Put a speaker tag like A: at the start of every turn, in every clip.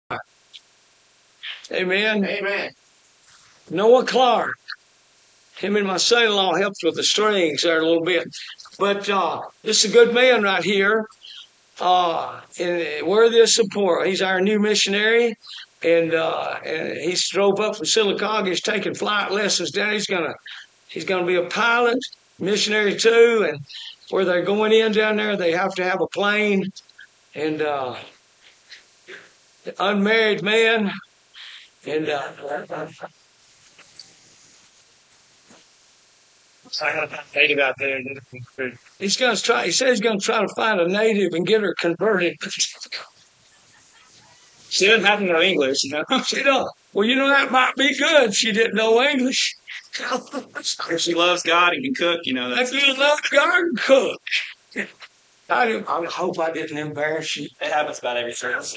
A: Amen.
B: Amen.
A: Noah Clark. Him and my son-in-law helped with the strings there a little bit. But this is a good man right here. And worthy of support. He's our new missionary. And he's drove up from Sylacauga. He's taking flight lessons down. He's gonna be a pilot, missionary too. And where they're going in down there, they have to have a plane. And unmarried man. And
B: I got a native out there.
A: he's gonna try. He said he's gonna try to find a native and get her converted.
B: She doesn't have to know English, you know.
A: She don't. Well, that might be good. She didn't know English.
B: If she loves God and can cook, you know.
A: That's good enough. God can cook. I hope I didn't embarrass you.
B: It happens about every service.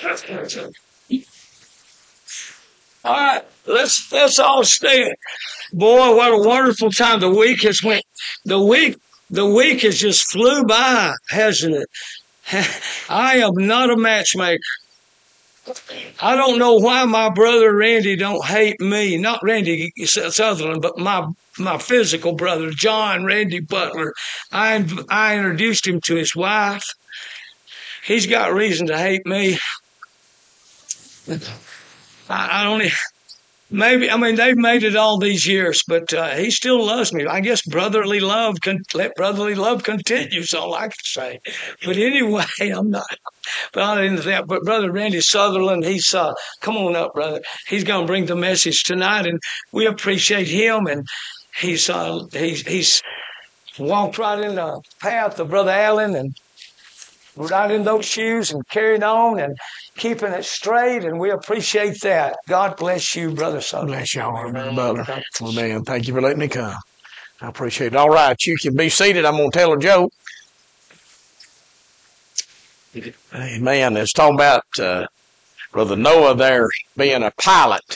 A: All right, let's all stand. Boy, what a wonderful time the week has went. The week has just flew by, hasn't it? I am not a matchmaker. I don't know why my brother Randy don't hate me. Not Randy Sutherland, but my physical brother, John Randy Butler. I introduced him to his wife. He's got reason to hate me. I don't. Maybe, they've made it all these years, but he still loves me. I guess brotherly love let brotherly love continue, is all I can say. But anyway, I'm not into that. But Brother Randy Sutherland, he's, come on up, brother. He's going to bring the message tonight, and we appreciate him. And he's walked right in the path of Brother Allen and right in those shoes and carried on and keeping it straight, and we appreciate that. God bless you, Brother Sutherland.
C: Bless y'all, brother. Amen. Thank you for letting me come. I appreciate it. All right, you can be seated. I'm going to tell a joke. Amen. It's talking about Brother Noah there being a pilot.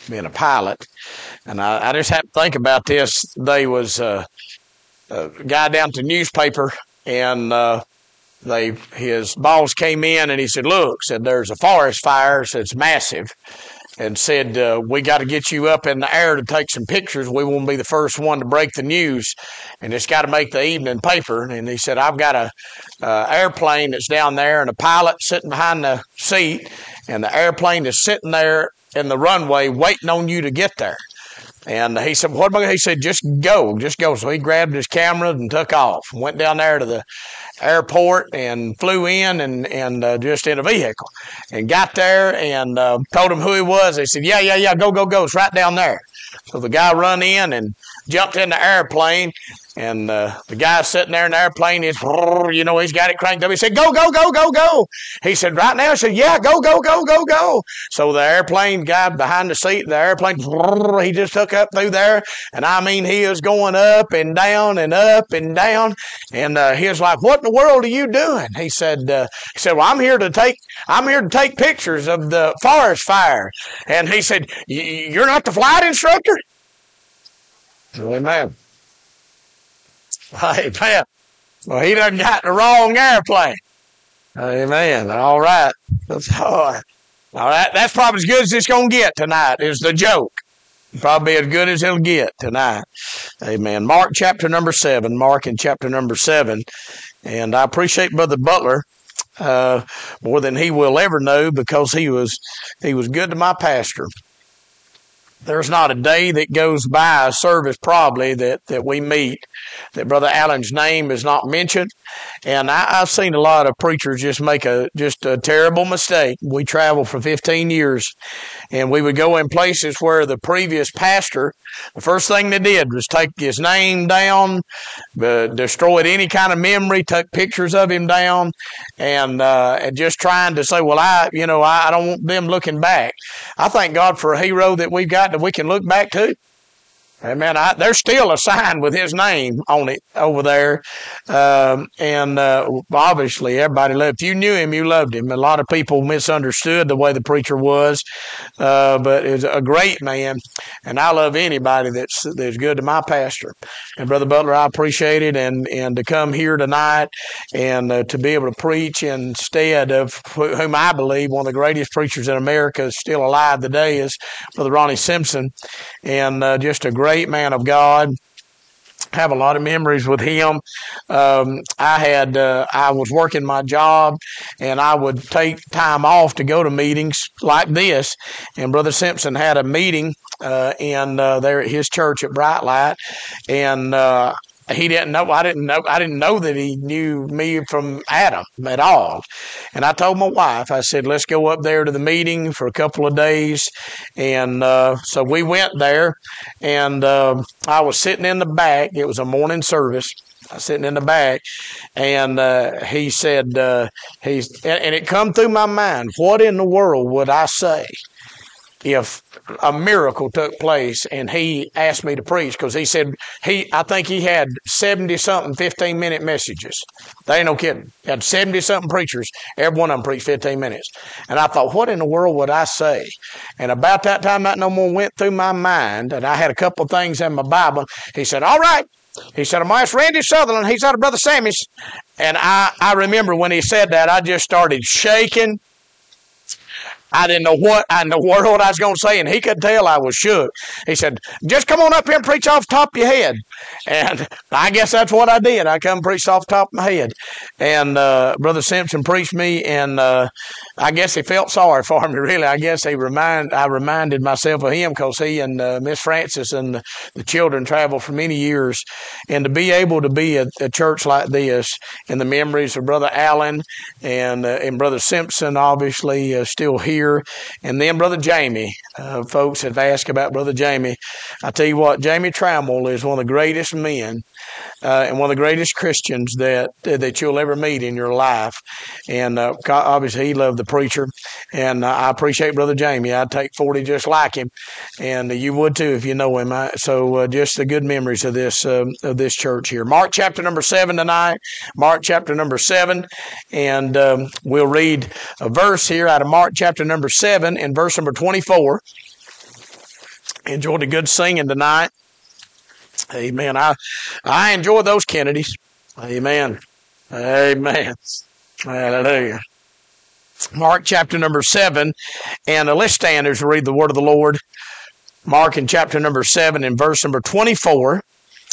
C: And I just happened to think about this. There was a guy down at the newspaper, and his boss came in and he said, look, there's a forest fire, it's massive, and said, we got to get you up in the air to take some pictures. We won't be the first one to break the news, and it's got to make the evening paper. And he said, I've got a airplane that's down there and a pilot sitting behind the seat, and the airplane is sitting there in the runway waiting on you to get there. And he said, what about? He said, just go. So he grabbed his camera and took off. Went down there to the airport and flew in and just in a vehicle. And got there and told him who he was. They said, yeah, go. It's right down there. So the guy run in and jumped in the airplane. And the guy sitting there in the airplane, he's got it cranked up. He said, go. He said, right now? He said, yeah, go. So the airplane guy behind the seat, the airplane, he just took up through there. And he is going up and down and up and down. And he was like, what in the world are you doing? He said, well, I'm here to take pictures of the forest fire. And he said, you're not the flight instructor? Amen. Amen. Well, he done got the wrong airplane. Amen. All right. All right. That's probably as good as it's going to get tonight is the joke. Probably as good as it'll get tonight. Amen. Mark chapter number 7. Mark in chapter number 7. And I appreciate Brother Butler more than he will ever know, because he was good to my pastor. There's not a day that goes by, a service probably, that we meet that Brother Allen's name is not mentioned. And I've seen a lot of preachers just make a terrible mistake. We traveled for 15 years, and we would go in places where the previous pastor, the first thing they did was take his name down, destroyed any kind of memory, took pictures of him down, and just trying to say, well, I don't want them looking back. I thank God for a hero that we've got that we can look back to. Amen. There's still a sign with his name on it over there. Obviously everybody loved, if you knew him, you loved him. A lot of people misunderstood the way the preacher was. But it was a great man. And I love anybody that's good to my pastor. And Brother Butler, I appreciate it. And to come here tonight and to be able to preach instead of whom I believe one of the greatest preachers in America is still alive today is Brother Ronnie Simpson. And just a great man of God. Have a lot of memories with him. I was working my job, and I would take time off to go to meetings like this. And Brother Simpson had a meeting there at his church at Bright Light, and he didn't know. I didn't know that he knew me from Adam at all. And I told my wife, I said, let's go up there to the meeting for a couple of days. And so we went there, and I was sitting in the back. It was a morning service. I was sitting in the back, and he said, and it come through my mind, what in the world would I say if a miracle took place and he asked me to preach? Because he said I think he had 70-something 15-minute messages. They ain't no kidding. He had 70-something preachers. Every one of them preached 15 minutes. And I thought, what in the world would I say? And about that time, that no more went through my mind, and I had a couple of things in my Bible. He said, all right. He said, I'm going to ask Randy Sutherland. He's out of Brother Sammy's. And I remember when he said that, I just started shaking. I didn't know what in the world I was going to say, and he could tell I was shook. He said, just come on up here and preach off the top of your head. And I guess that's what I did. I come and preached off the top of my head. And Brother Simpson preached me, and I guess he felt sorry for me, really. I guess I reminded myself of him because he and Miss Francis and the children traveled for many years. And to be able to be at a church like this, in the memories of Brother Allen and Brother Simpson, obviously still here. And then Brother Jamie. Folks have asked about Brother Jamie. I tell you what, Jamie Trammell is one of the greatest men and one of the greatest Christians that you'll ever meet in your life. And obviously he loved the preacher. And I appreciate Brother Jamie. I'd take 40 just like him. And you would too if you know him. So just the good memories of this church here. Mark chapter number 7 tonight. Mark chapter number 7. And we'll read a verse here out of Mark chapter number 7 and verse number 24. Enjoyed a good singing tonight. Amen. I enjoy those Kennedys. Amen. Amen. Hallelujah. Mark chapter number 7, and let's stand as we read the word of the Lord. Mark in chapter number 7 and verse number 24.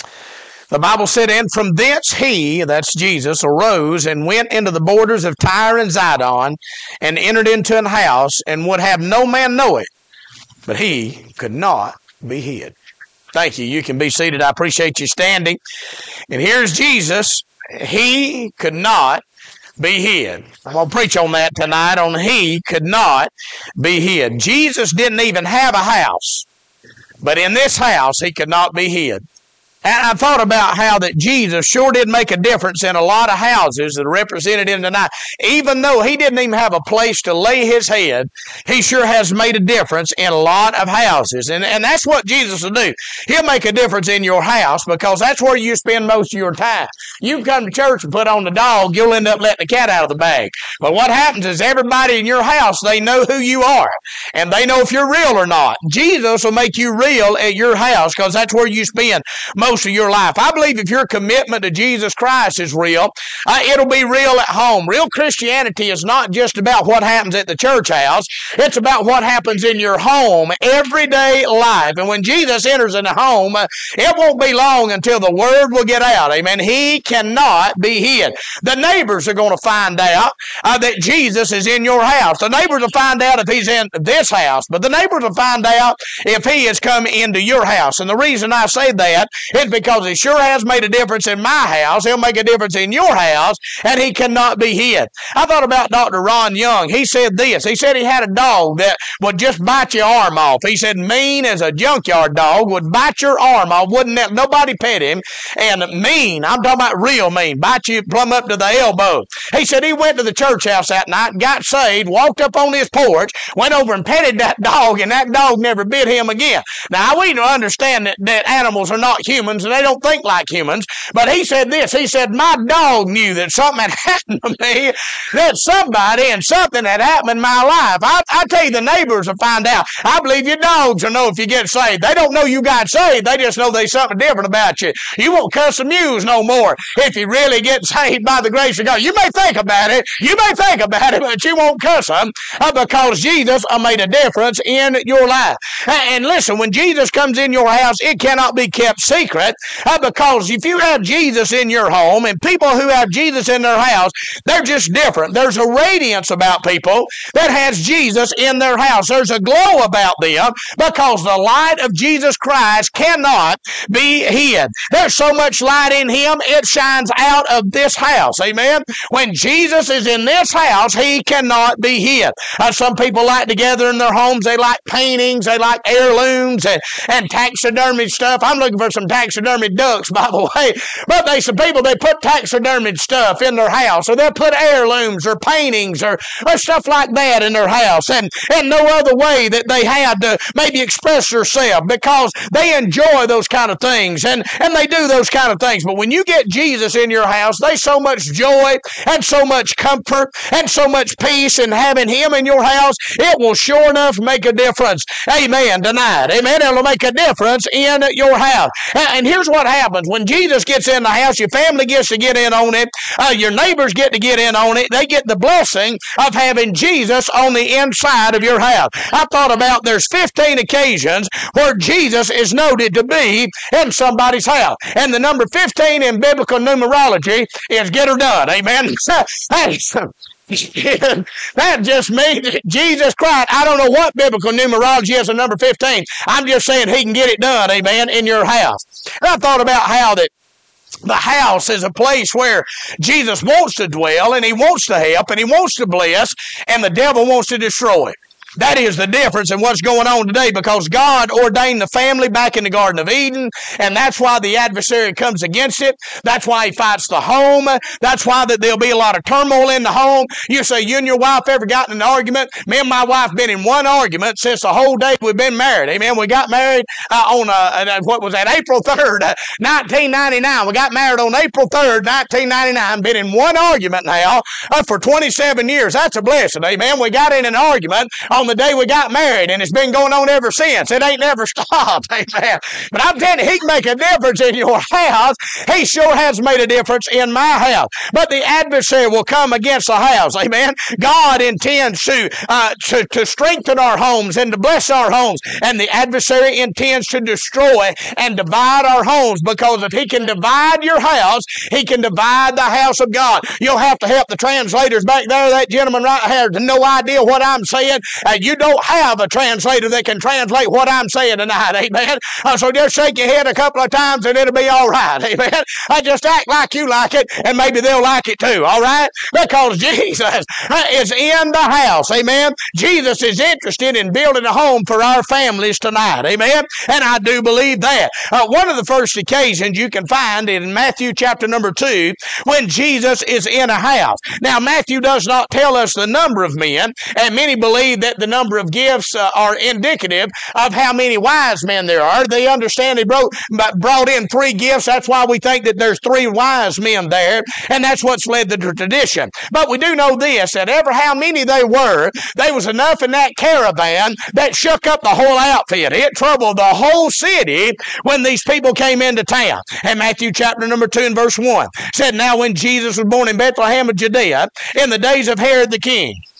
C: The Bible said, and from thence he, that's Jesus, arose and went into the borders of Tyre and Zidon and entered into an house and would have no man know it, but he could not be hid. Thank you. You can be seated. I appreciate you standing. And here's Jesus. He could not be hid. I'm going to preach on that tonight, on he could not be hid. Jesus didn't even have a house, but in this house he could not be hid. And I thought about how that Jesus sure did make a difference in a lot of houses that are represented in tonight. Even though he didn't even have a place to lay his head, he sure has made a difference in a lot of houses. And that's what Jesus will do. He'll make a difference in your house because that's where you spend most of your time. You come to church and put on the dog, you'll end up letting the cat out of the bag. But what happens is everybody in your house, they know who you are. And they know if you're real or not. Jesus will make you real at your house because that's where you spend most of your life. I believe if your commitment to Jesus Christ is real, it'll be real at home. Real Christianity is not just about what happens at the church house. It's about what happens in your home, everyday life. And when Jesus enters in the home, it won't be long until the word will get out. Amen. He cannot be hid. The neighbors are going to find out that Jesus is in your house. The neighbors will find out if he's in this house, but the neighbors will find out if he has come into your house. And the reason I say that It's because he sure has made a difference in my house. He'll make a difference in your house, and he cannot be hid. I thought about Dr. Ron Young. He said this. He said he had a dog that would just bite your arm off. He said mean as a junkyard dog, would bite your arm off, wouldn't let nobody pet him. And mean, I'm talking about real mean, bite you plumb up to the elbow. He said he went to the church house that night, got saved, walked up on his porch, went over and petted that dog, and that dog never bit him again. Now, we understand that animals are not humans, and they don't think like humans, but he said this. He said, my dog knew that something had happened to me, that somebody and something had happened in my life. I tell you, the neighbors will find out. I believe your dogs will know if you get saved. They don't know you got saved. They just know there's something different about you. You won't cuss the mews no more if you really get saved by the grace of God. You may think about it. You may think about it, but you won't cuss them because Jesus made a difference in your life. And listen, when Jesus comes in your house, it cannot be kept secret because if you have Jesus in your home and people who have Jesus in their house, they're just different. There's a radiance about people that has Jesus in their house. There's a glow about them because the light of Jesus Christ cannot be hid. There's so much light in him, it shines out of this house. Amen? When Jesus is in this house, he cannot be hid. Some people like to gather in their homes. They like paintings. They like heirlooms and taxidermy stuff. I'm looking for some taxidermy ducks, by the way. But some people, they put taxidermy stuff in their house, or they'll put heirlooms or paintings or stuff like that in their house. And no other way that they had to maybe express themselves because they enjoy those kind of things and they do those kind of things. But when you get Jesus in your house, there's so much joy and so much comfort and so much peace in having him in your house. It will sure enough make a difference. Amen. Tonight. Amen. It'll make a difference in your house. And here's what happens. When Jesus gets in the house, your family gets to get in on it. Your neighbors get to get in on it. They get the blessing of having Jesus on the inside of your house. I thought about there's 15 occasions where Jesus is noted to be in somebody's house. And the number 15 in biblical numerology is get her done. Amen. That just means Jesus Christ. I don't know what biblical numerology is a number 15. I'm just saying he can get it done, amen, in your house. And I thought about how that the house is a place where Jesus wants to dwell, and he wants to help, and he wants to bless, and the devil wants to destroy. That is the difference in what's going on today, because God ordained the family back in the Garden of Eden, and that's why the adversary comes against it. That's why he fights the home. That's why there'll be a lot of turmoil in the home. You say, you and your wife ever gotten in an argument? Me and my wife been in one argument since the whole day we've been married. Amen. We got married on what was that? April 3rd, 1999. We got married on April 3rd, 1999. Been in one argument now for 27 years. That's a blessing. Amen. We got in an argument on the day we got married, and it's been going on ever since. It ain't never stopped. Amen. But I'm telling you, he can make a difference in your house. He sure has made a difference in my house. But the adversary will come against the house. Amen. God intends to strengthen our homes and to bless our homes. And the adversary intends to destroy and divide our homes, because if he can divide your house, he can divide the house of God. You'll have to help the translators back there. That gentleman right here has no idea what I'm saying. You don't have a translator that can translate what I'm saying tonight, amen? So just shake your head a couple of times and it'll be all right, amen? Just act like you like it, and maybe they'll like it too, all right? Because Jesus is in the house, amen? Jesus is interested in building a home for our families tonight, amen? And I do believe that. One of the first occasions you can find in Matthew chapter number 2, when Jesus is in a house. Now, Matthew does not tell us the number of men, and many believe that the number of gifts are indicative of how many wise men there are. They understand he brought in 3 gifts. That's why we think that there's 3 wise men there, and that's what's led to the tradition. But we do know this, that ever how many they were, there was enough in that caravan that shook up the whole outfit. It troubled the whole city when these people came into town. And Matthew chapter number 2 and verse 1 said, now when Jesus was born in Bethlehem of Judea, in the days of Herod the king,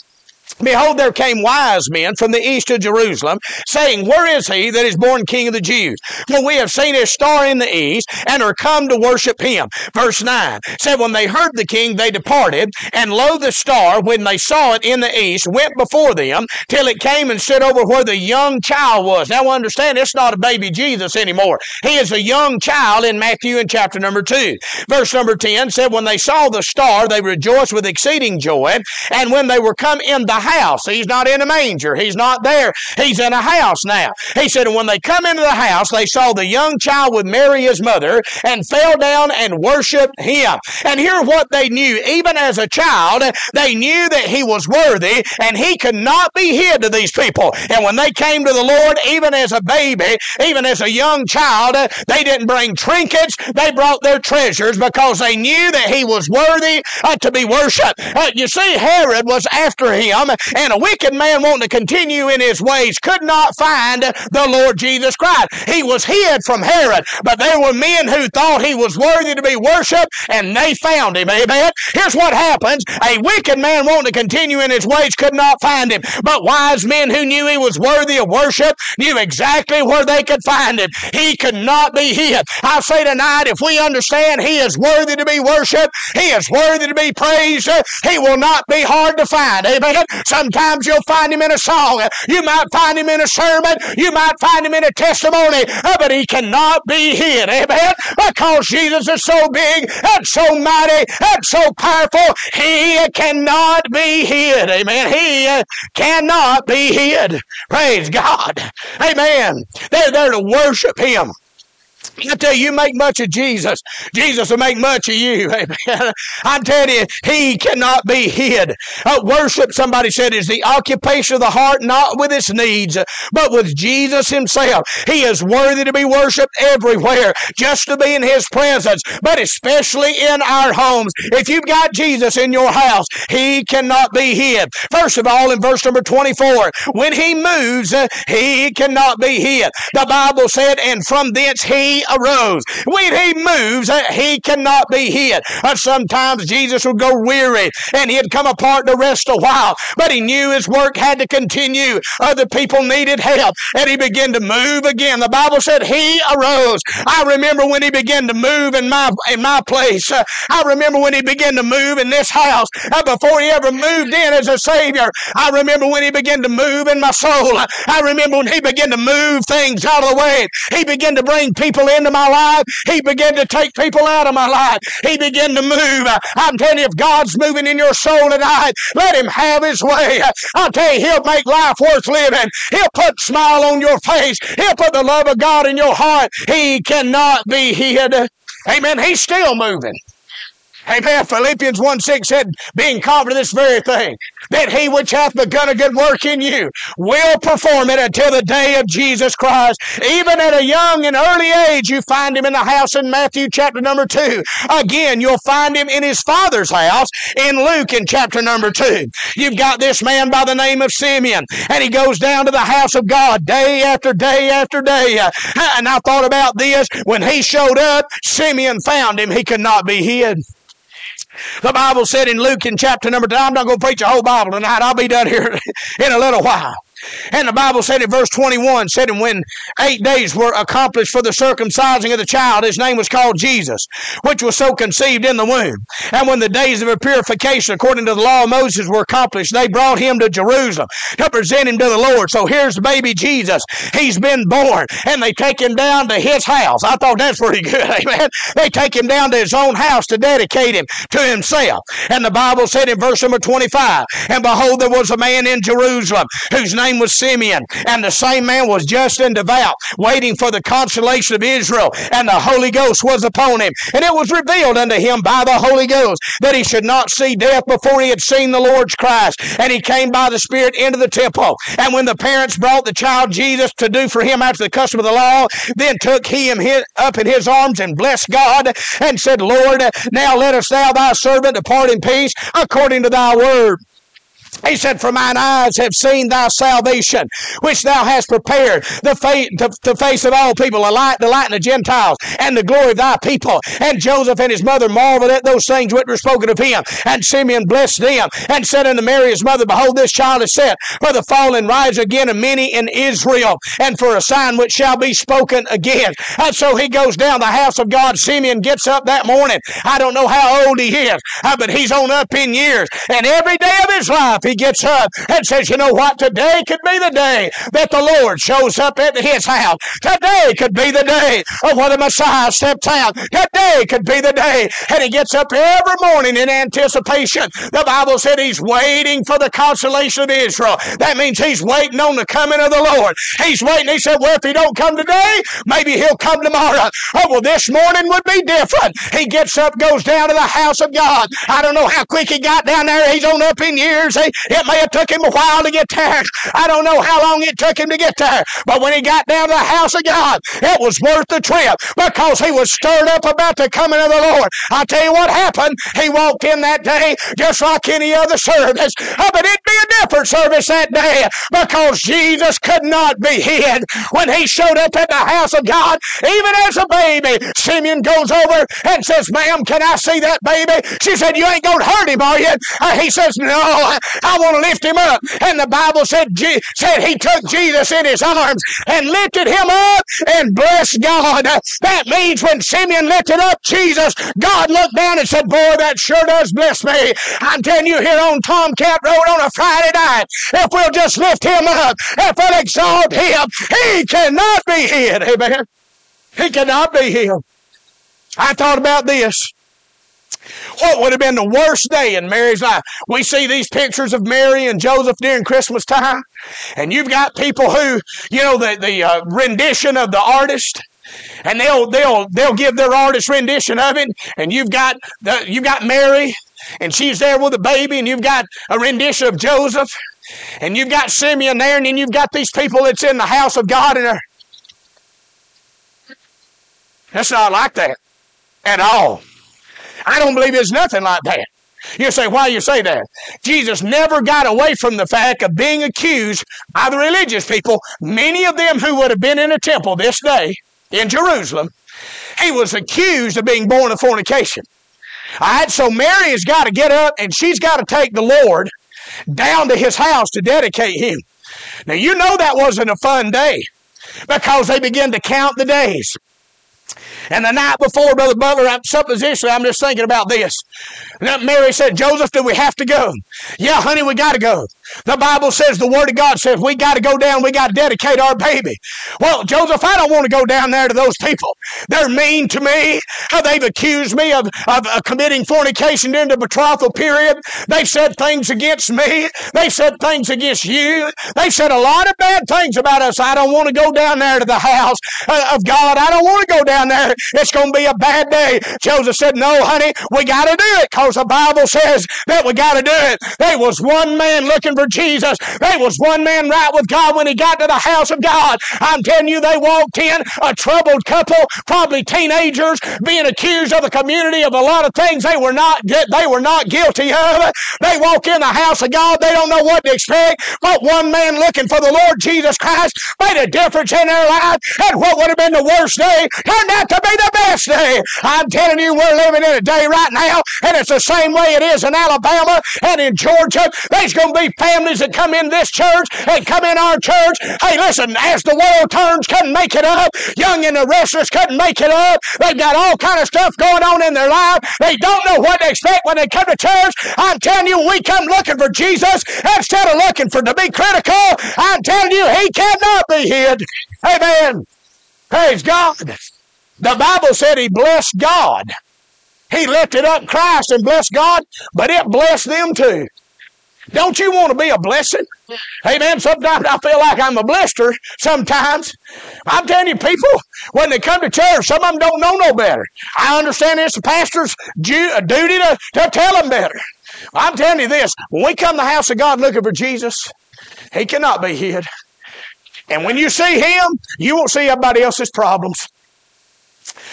C: Behold, there came wise men from the east of Jerusalem, saying, Where is he that is born King of the Jews? For we have seen his star in the east, and are come to worship him. Verse 9 said, When they heard the king, they departed, and lo, the star, when they saw it in the east, went before them, till it came and stood over where the young child was. Now understand, it's not a baby Jesus anymore. He is a young child in Matthew in chapter number 2. Verse number 10 said, When they saw the star, they rejoiced with exceeding joy, and when they were come in the house. He's not in a manger. He's not there. He's in a house now. He said, and when they come into the house, they saw the young child with Mary his mother, and fell down and worshiped him. And here's what they knew. Even as a child, they knew that he was worthy, and he could not be hid to these people. And when they came to the Lord, even as a baby, even as a young child, they didn't bring trinkets. They brought their treasures, because they knew that he was worthy to be worshiped. You see, Herod was after him, and a wicked man wanting to continue in his ways could not find the Lord Jesus Christ. He was hid from Herod, but there were men who thought he was worthy to be worshiped, and they found him. Amen. Here's what happens. A wicked man wanting to continue in his ways could not find him, but wise men who knew he was worthy of worship knew exactly where they could find him. He could not be hid. I say tonight, if we understand he is worthy to be worshiped, he is worthy to be praised, he will not be hard to find. Amen. Sometimes you'll find him in a song. You might find him in a sermon. You might find him in a testimony. But he cannot be hid. Amen. Because Jesus is so big and so mighty and so powerful, he cannot be hid. Amen. He cannot be hid. Praise God. Amen. They're there to worship him. I tell you, make much of Jesus. Jesus will make much of you. Amen. I'm telling you, he cannot be hid. Worship, somebody said, is the occupation of the heart, not with its needs, but with Jesus himself. He is worthy to be worshiped everywhere, just to be in his presence, but especially in our homes. If you've got Jesus in your house, he cannot be hid. First of all, in verse number 24, when he moves, he cannot be hid. The Bible said, and from thence he arose. When he moves, he cannot be hid. Sometimes Jesus would go weary, and he'd come apart to rest a while, but he knew his work had to continue. Other people needed help, and he began to move again. The Bible said he arose. I remember when he began to move in my place. I remember when he began to move in this house before he ever moved in as a Savior. I remember when he began to move in my soul. I remember when he began to move things out of the way. He began to bring people into my life. He began to take people out of my life. He began to move. I'm telling you, if God's moving in your soul tonight, let him have his way. I'll tell you, he'll make life worth living. He'll put a smile on your face. He'll put the love of God in your heart. He cannot be hid. Amen. He's still moving. Amen. Philippians 1:6 said, being confident of this very thing, that he which hath begun a good work in you will perform it until the day of Jesus Christ. Even at a young and early age, you find him in the house in Matthew chapter number 2. Again, you'll find him in his father's house in Luke in chapter number 2. You've got this man by the name of Simeon, and he goes down to the house of God day after day after day. And I thought about this. When he showed up, Simeon found him. He could not be hid. The Bible said in Luke in chapter number 2, I'm not going to preach a whole Bible tonight. I'll be done here in a little while. And the Bible said in verse 21, said, and when 8 days were accomplished for the circumcising of the child, his name was called Jesus, which was so conceived in the womb. And when the days of her purification, according to the law of Moses, were accomplished, they brought him to Jerusalem to present him to the Lord. So here's the baby Jesus. He's been born, and they take him down to his house. I thought that's pretty good, amen. They take him down to his own house to dedicate him to himself. And the Bible said in verse number 25, and behold, there was a man in Jerusalem whose name was Simeon, and the same man was just and devout, waiting for the consolation of Israel, and the Holy Ghost was upon him. And it was revealed unto him by the Holy Ghost that he should not see death before he had seen the Lord's Christ. And he came by the Spirit into the temple. And when the parents brought the child Jesus to do for him after the custom of the law, then took he him up in his arms and blessed God, and said, Lord, now lettest thou thy servant depart in peace according to thy word. He said, for mine eyes have seen thy salvation, which thou hast prepared, the face of all people, a light to lighten the Gentiles, and the glory of thy people. And Joseph and his mother marveled at those things which were spoken of him. And Simeon blessed them, and said unto Mary his mother, behold, this child is set for the fall and rise again of many in Israel, and for a sign which shall be spoken again. And so he goes down the house of God. Simeon gets up that morning. I don't know how old he is, but he's on up in years. And every day of his life, he gets up and says, you know what? Today could be the day that the Lord shows up at his house. Today could be the day of when the Messiah steps out. Today could be the day. And he gets up every morning in anticipation. The Bible said he's waiting for the consolation of Israel. That means he's waiting on the coming of the Lord. He's waiting. He said, well, if he don't come today, maybe he'll come tomorrow. Oh, well, this morning would be different. He gets up, goes down to the house of God. I don't know how quick he got down there. He's on up in years. It may have took him a while to get there. I don't know how long it took him to get there. But when he got down to the house of God, it was worth the trip because he was stirred up about the coming of the Lord. I'll tell you what happened. He walked in that day just like any other service. But it'd be a different service that day because Jesus could not be hid. When he showed up at the house of God, even as a baby, Simeon goes over and says, ma'am, can I see that baby? She said, you ain't going to hurt him, are you? He says, no, I want to lift him up. And the Bible said he took Jesus in his arms and lifted him up and blessed God. That means when Simeon lifted up Jesus, God looked down and said, boy, that sure does bless me. I'm telling you, here on Tomcat Road on a Friday night, if we'll just lift him up, if we'll exalt him, he cannot be hid. Amen. He cannot be hid. I thought about this. What would have been the worst day in Mary's life? We see these pictures of Mary and Joseph during Christmas time, and you've got people who, you know, the rendition of the artist, and they'll give their artist rendition of it, and you've got Mary, and she's there with a baby, and you've got a rendition of Joseph, and you've got Simeon there, and then you've got these people that's in the house of God, and that's not like that at all. I don't believe it's nothing like that. You say, why you say that? Jesus never got away from the fact of being accused by the religious people, many of them who would have been in a temple this day in Jerusalem. He was accused of being born of fornication. All right, so Mary has got to get up and she's got to take the Lord down to his house to dedicate him. Now, you know that wasn't a fun day because they began to count the days. And the night before, Brother Butler, suppositionally, I'm just thinking about this. Mary said, Joseph, do we have to go? Yeah, honey, we got to go. The Bible says, the Word of God says, we got to go down, we got to dedicate our baby. Well, Joseph, I don't want to go down there to those people. They're mean to me. They've accused me of committing fornication during the betrothal period. They've said things against me. They've said things against you. They've said a lot of bad things about us. I don't want to go down there to the house of God. I don't want to go down there. It's going to be a bad day. Joseph said, no, honey, we got to do it because the Bible says that we got to do it. There was one man looking for Jesus. There was one man right with God when he got to the house of God. I'm telling you, they walked in, a troubled couple, probably teenagers, being accused of the community of a lot of things they were not guilty of. They walk in the house of God. They don't know what to expect. But one man looking for the Lord Jesus Christ made a difference in their life. And what would have been the worst day turned out to be the best day. I'm telling you, we're living in a day right now, and it's the same way it is in Alabama and in Georgia. There's going to be families that come in this church and come in our church. Hey, listen, as the world turns, couldn't make it up. Young and the restless couldn't make it up. They've got all kind of stuff going on in their life. They don't know what to expect when they come to church. I'm telling you, we come looking for Jesus instead of looking to be critical. I'm telling you, he cannot be hid. Amen. Praise God. The Bible said he blessed God. He lifted up Christ and blessed God, but it blessed them too. Don't you want to be a blessing? Amen. Sometimes I feel like I'm a blister sometimes. I'm telling you, people, when they come to church, some of them don't know no better. I understand it's the pastor's duty to tell them better. I'm telling you this, when we come to the house of God looking for Jesus, he cannot be hid. And when you see him, you won't see everybody else's problems.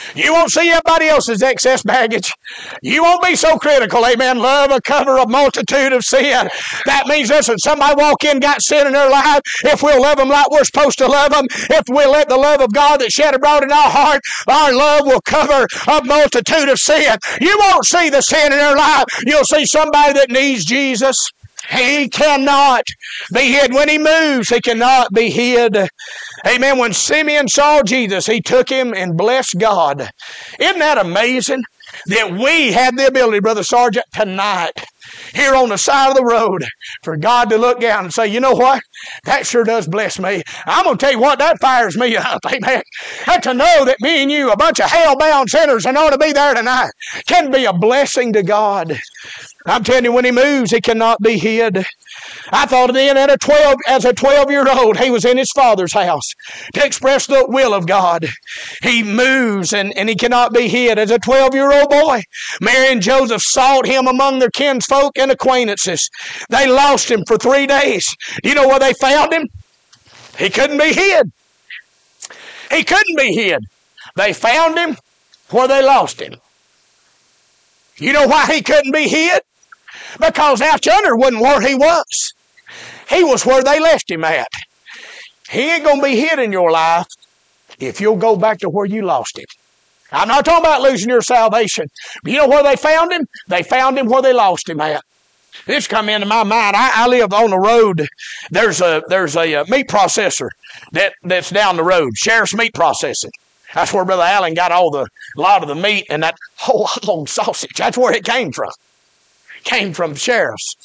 C: You won't see everybody else's excess baggage. You won't be so critical. Amen. Love will cover a multitude of sin. That means, listen, somebody walk in, got sin in their life. If we'll love them like we're supposed to love them, if we'll let the love of God that's shed abroad in our heart, our love will cover a multitude of sin. You won't see the sin in their life. You'll see somebody that needs Jesus. He cannot be hid. When he moves, he cannot be hid. Amen. When Simeon saw Jesus, he took him and blessed God. Isn't that amazing? That we have the ability, Brother Sergeant, tonight, here on the side of the road, for God to look down and say, you know what? That sure does bless me. I'm going to tell you what, that fires me up. Amen. And to know that me and you, a bunch of hell-bound sinners, and ought to be there tonight, can be a blessing to God. I'm telling you, when he moves, he cannot be hid. I thought then as a 12-year-old, he was in his father's house to express the will of God. He moves and he cannot be hid. As a 12-year-old boy, Mary and Joseph sought him among their kinsfolk and acquaintances. They lost him for 3 days. Do you know where they found him? He couldn't be hid. He couldn't be hid. They found him where they lost him. You know why he couldn't be hid? Because out yonder wasn't where he was. He was where they left him at. He ain't going to be hid in your life if you'll go back to where you lost him. I'm not talking about losing your salvation. But you know where they found him? They found him where they lost him at. This come into my mind. I live on the road. There's a meat processor that's down the road, Sheriff's Meat Processing. That's where Brother Allen got a lot of the meat and that whole long sausage. That's where it came from. It came from Sheriff's.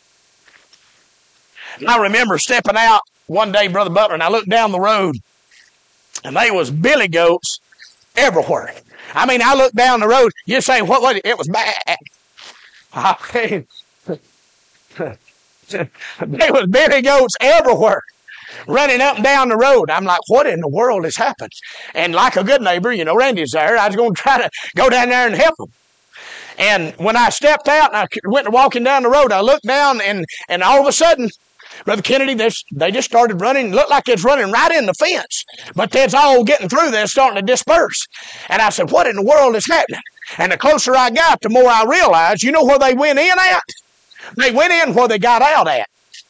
C: And I remember stepping out one day, Brother Butler, and I looked down the road, and there was billy goats everywhere. I mean, I looked down the road. You say, what was it? It was bad. I mean, there was billy goats everywhere, running up and down the road. I'm like, what in the world has happened? And like a good neighbor, you know, Randy's there. I was going to try to go down there and help him. And when I stepped out and I went walking down the road, I looked down and all of a sudden, Brother Kennedy, they just started running. Looked like it's running right in the fence. But that's all getting through there, starting to disperse. And I said, what in the world is happening? And the closer I got, the more I realized, you know where they went in at? They went in where they got out at.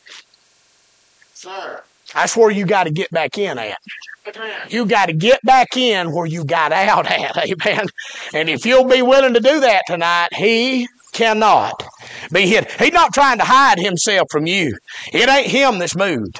B: Sir.
C: That's where you got to get back in at. You got to get back in where you got out at. Amen. And if you'll be willing to do that tonight, he cannot be hid. He's not trying to hide himself from you. It ain't him that's moved.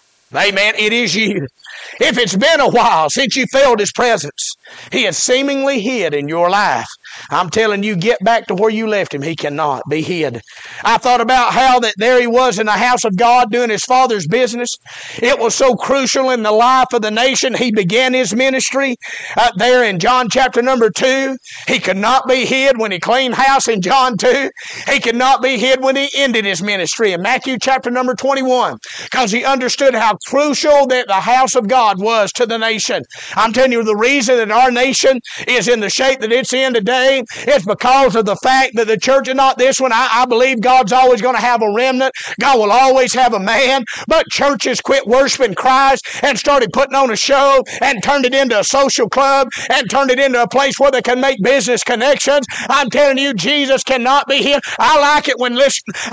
C: Amen. It is you. If it's been a while since you felt his presence, he is seemingly hid in your life. I'm telling you, get back to where you left him. He cannot be hid. I thought about how that there he was in the house of God doing his Father's business. It was so crucial in the life of the nation. He began his ministry there in John chapter number 2. He could not be hid when he cleaned house in John 2. He could not be hid when he ended his ministry in Matthew chapter number 21, because he understood how crucial that the house of God was to the nation. I'm telling you, the reason that our nation is in the shape that it's in today is because of the fact that the church is not this one. I believe God's always going to have a remnant. God will always have a man. But churches quit worshiping Christ and started putting on a show and turned it into a social club and turned it into a place where they can make business connections. I'm telling you, Jesus cannot be here. I like it when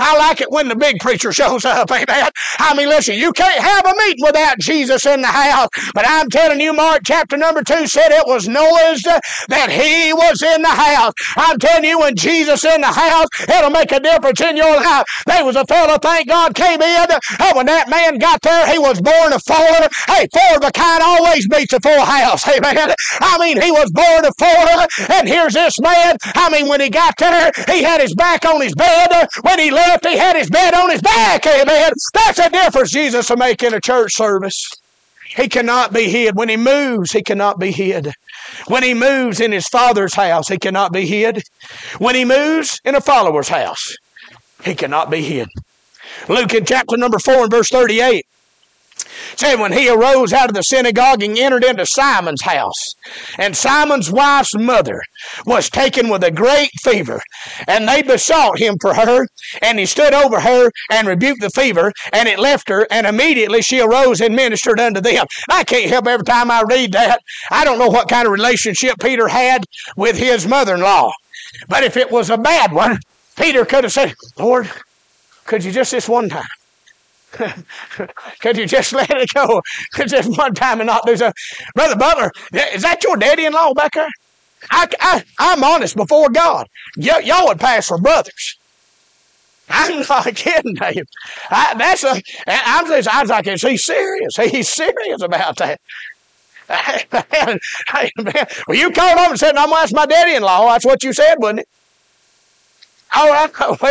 C: the big preacher shows up. Amen. I mean, listen, you can't have a meeting without Jesus in the house. But I'm telling you, Mark chapter number 2 said it was noised that he was in the house. I'm telling you, when Jesus in the house, it'll make a difference in your life. There was a fellow, thank God, came in, and when that man got there, he was born of 4. Hey, 4 of a kind always beats a full house. Amen. I mean, he was born of 4, and here's this man. I mean, when he got there, he had his back on his bed. When he left, he had his bed on his back. Amen. That's the difference Jesus will make in a church service. He cannot be hid. When he moves, he cannot be hid. When he moves in his Father's house, he cannot be hid. When he moves in a follower's house, he cannot be hid. Luke in chapter number 4 and verse 38. Said when he arose out of the synagogue and entered into Simon's house, and Simon's wife's mother was taken with a great fever, and they besought him for her, and he stood over her and rebuked the fever, and it left her, and immediately she arose and ministered unto them. I can't help every time I read that. I don't know what kind of relationship Peter had with his mother-in-law, but if it was a bad one, Peter could have said, Lord, could you just this one time? Could you just let it go? Just one time and not do something? Brother Butler, is that your daddy-in-law back there? I'm honest before God. Y'all would pass for brothers. I'm not kidding, Dave. I was like, is he serious? He's serious about that. Hey, man, well, you called over and said, I'm going to ask my daddy-in-law. That's what you said, wasn't it? All right, well.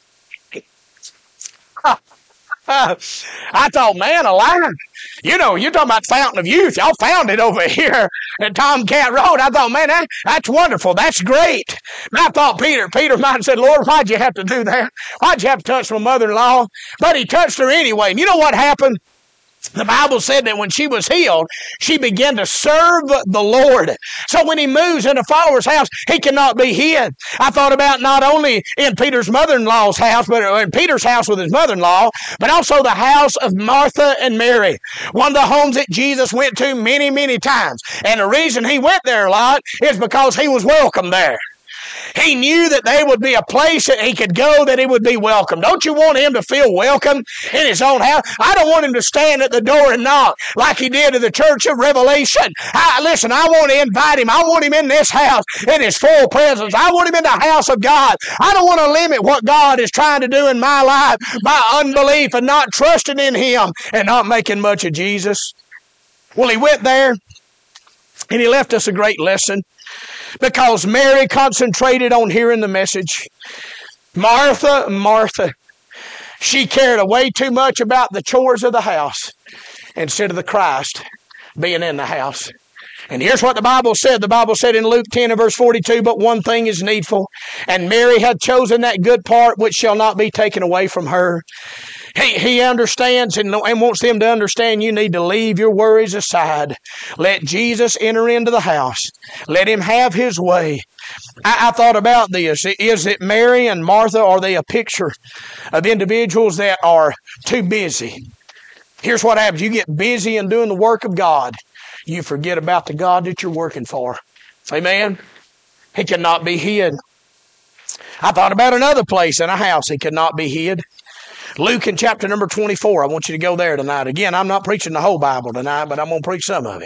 C: I thought, man, alive. You know, you're talking about Fountain of Youth. Y'all found it over here at Tomcat Road. I thought, man, that's wonderful. That's great. And I thought Peter might have said, Lord, why'd you have to do that? Why'd you have to touch my mother-in-law? But he touched her anyway. And you know what happened? The Bible said that when she was healed, she began to serve the Lord. So when he moves into a follower's house, he cannot be hid. I thought about not only in Peter's mother-in-law's house, but in Peter's house with his mother-in-law, but also the house of Martha and Mary. One of the homes that Jesus went to many, many times. And the reason he went there a lot is because he was welcome there. He knew that there would be a place that he could go that he would be welcome. Don't you want him to feel welcome in his own house? I don't want him to stand at the door and knock like he did to the church of Revelation. Listen, I want to invite him. I want him in this house in his full presence. I want him in the house of God. I don't want to limit what God is trying to do in my life by unbelief and not trusting in him and not making much of Jesus. Well, he went there and he left us a great lesson. Because Mary concentrated on hearing the message. Martha, she cared way too much about the chores of the house instead of the Christ being in the house. And here's what the Bible said. The Bible said in Luke 10 and verse 42, but one thing is needful, and Mary had chosen that good part which shall not be taken away from her. He understands and wants them to understand you need to leave your worries aside. Let Jesus enter into the house. Let him have his way. I thought about this. Is it Mary and Martha? Are they a picture of individuals that are too busy? Here's what happens. You get busy in doing the work of God. You forget about the God that you're working for. Amen? He cannot be hid. I thought about another place in a house. He cannot be hid. Luke in chapter number 24. I want you to go there tonight. Again, I'm not preaching the whole Bible tonight, but I'm going to preach some of it.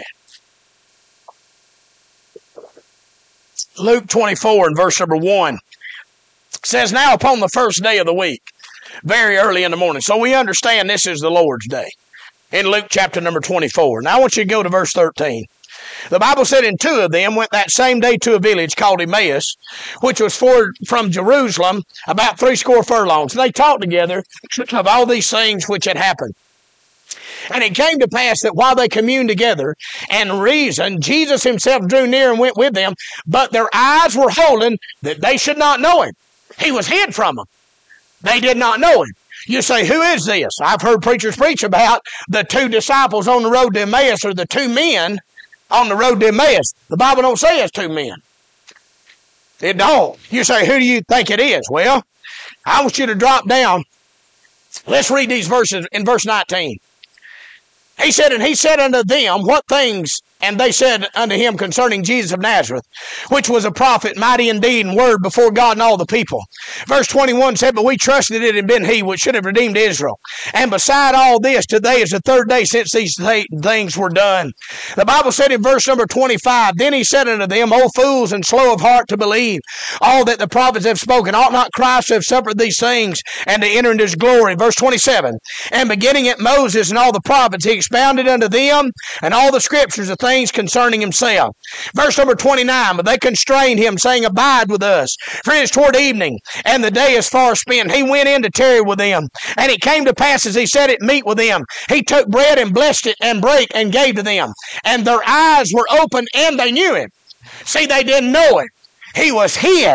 C: Luke 24 and verse number 1 says, now upon the first day of the week, very early in the morning. So we understand this is the Lord's day. In Luke chapter number 24. Now I want you to go to verse 13. The Bible said, and two of them went that same day to a village called Emmaus, which was from Jerusalem about 60 furlongs. And they talked together of all these things which had happened. And it came to pass that while they communed together and reasoned, Jesus himself drew near and went with them, but their eyes were holden that they should not know him. He was hid from them. They did not know him. You say, who is this? I've heard preachers preach about the two disciples on the road to Emmaus, or the two men on the road to Emmaus. The Bible don't say it's two men. It don't. You say, who do you think it is? Well, I want you to drop down. Let's read these verses in verse 19. He said, and he said unto them, what things? And they said unto him concerning Jesus of Nazareth, which was a prophet, mighty in deed and word before God and all the people. Verse 21 said, but we trusted it had been he which should have redeemed Israel. And beside all this, today is the third day since these things were done. The Bible said in verse number 25, then he said unto them, O fools and slow of heart to believe all that the prophets have spoken. Ought not Christ to have suffered these things and to enter into his glory? Verse 27, and beginning at Moses and all the prophets, he expounded unto them and all the scriptures of things concerning himself. Verse number 29, but they constrained him, saying, abide with us, for it is toward evening, and the day is far spent. He went in to tarry with them. And it came to pass, as he sat at meat with them, he took bread and blessed it and brake and gave to them. And their eyes were open, and they knew him. See, they didn't know him. He was hid